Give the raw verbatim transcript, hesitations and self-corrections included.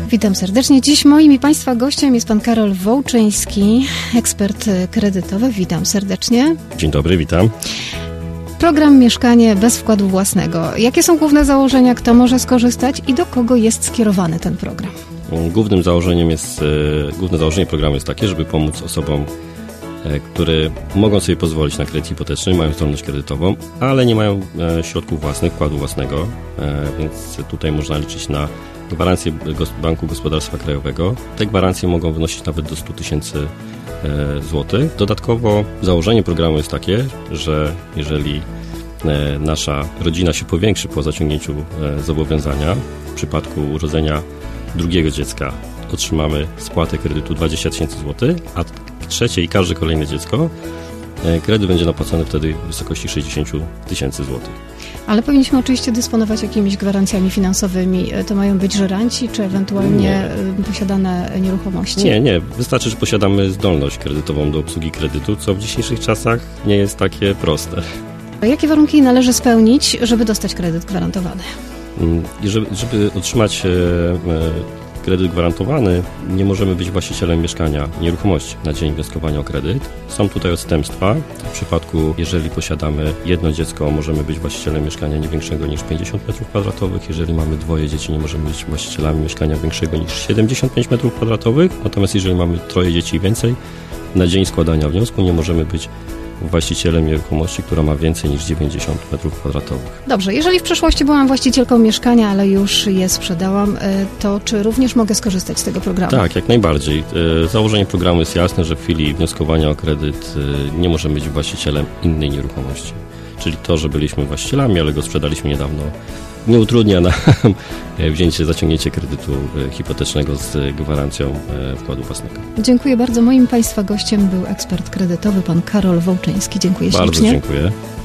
Witam serdecznie. Dziś moim i Państwa gościem jest pan Karol Wołczyński, ekspert kredytowy. Witam serdecznie. Dzień dobry, witam. Program Mieszkanie bez wkładu własnego. Jakie są główne założenia, kto może skorzystać i do kogo jest skierowany ten program? Głównym założeniem jest, główne założenie programu jest takie, żeby pomóc osobom, które mogą sobie pozwolić na kredyt hipoteczny, mają zdolność kredytową, ale nie mają środków własnych, wkładu własnego, więc tutaj można liczyć na gwarancje Banku Gospodarstwa Krajowego. Te gwarancje mogą wynosić nawet do stu tysięcy złotych. Dodatkowo założenie programu jest takie, że jeżeli nasza rodzina się powiększy po zaciągnięciu zobowiązania, w przypadku urodzenia drugiego dziecka otrzymamy spłatę kredytu dwadzieścia tysięcy złotych, a trzecie i każde kolejne dziecko, kredyt będzie napłacany wtedy w wysokości sześćdziesiąt tysięcy złotych. Ale powinniśmy oczywiście dysponować jakimiś gwarancjami finansowymi. To mają być żeranci, czy ewentualnie nie. posiadane nieruchomości? Nie, nie. Wystarczy, że posiadamy zdolność kredytową do obsługi kredytu, co w dzisiejszych czasach nie jest takie proste. A jakie warunki należy spełnić, żeby dostać kredyt gwarantowany? I żeby, żeby otrzymać kredyt gwarantowany, nie możemy być właścicielem mieszkania, nieruchomości na dzień wnioskowania o kredyt. Są tutaj odstępstwa. W przypadku, jeżeli posiadamy jedno dziecko, możemy być właścicielem mieszkania nie większego niż pięćdziesiąt metrów kwadratowych. Jeżeli mamy dwoje dzieci, nie możemy być właścicielami mieszkania większego niż siedemdziesiąt pięć metrów kwadratowych. Natomiast jeżeli mamy troje dzieci i więcej, na dzień składania wniosku nie możemy być właścicielem nieruchomości, która ma więcej niż dziewięćdziesiąt metrów kwadratowych. Dobrze, jeżeli w przeszłości byłam właścicielką mieszkania, ale już je sprzedałam, to czy również mogę skorzystać z tego programu? Tak, jak najbardziej. Założenie programu jest jasne, że w chwili wnioskowania o kredyt nie możemy być właścicielem innej nieruchomości. Czyli to, że byliśmy właścicielami, ale go sprzedaliśmy niedawno, nie utrudnia nam wzięcie, zaciągnięcie kredytu hipotecznego z gwarancją wkładu własnego. Dziękuję bardzo. Moim Państwa gościem był ekspert kredytowy, pan Karol Wołczyński. Dziękuję bardzo ślicznie. Bardzo dziękuję.